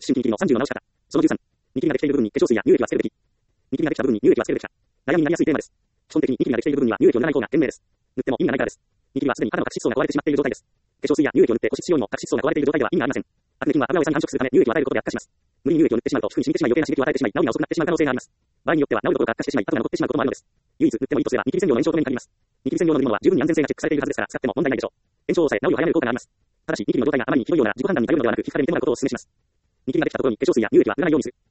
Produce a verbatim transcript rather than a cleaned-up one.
新規ニキビのさんじゅうの直し方。そのじゅうさん。ニキビができている部分に化粧水や乳液はつけるべき。ニキビができた部分に乳液はつけるべきか。悩みになりやすいテーマです。基本的にニキビができている部分には乳液を塗らない方が賢明です。塗っても意味がないからです。ニキビはすでに肌の角質層が壊れてしまっている状態です。化粧水や乳液を塗って保湿しようにも角質層が壊れている状態では意味がありません。アクネ菌は油を餌に繁殖するため乳液を与えることで悪化します。無理に乳液を塗ってしまうと皮膚に染みてしまい余計な刺激を与えてしまい治りが遅くなってしまう可能性があります。場合によっては治るどころか悪化してしまい痕が残ってしまうこともあるのです。唯一塗ってもいいとすればニキビ専用の炎症止めに限ります。ニキビ専用の塗り物は十分に安全性がチェックされているはずですから使っても問題ないでしょう。炎症を抑え治りを早める効果があります。ただしニキビの状態があまりにひどいような自己判断に頼るのではなく皮膚科で見てもらうことをお勧めします。ニキビができたところに化粧水や乳液は塗らないようにする。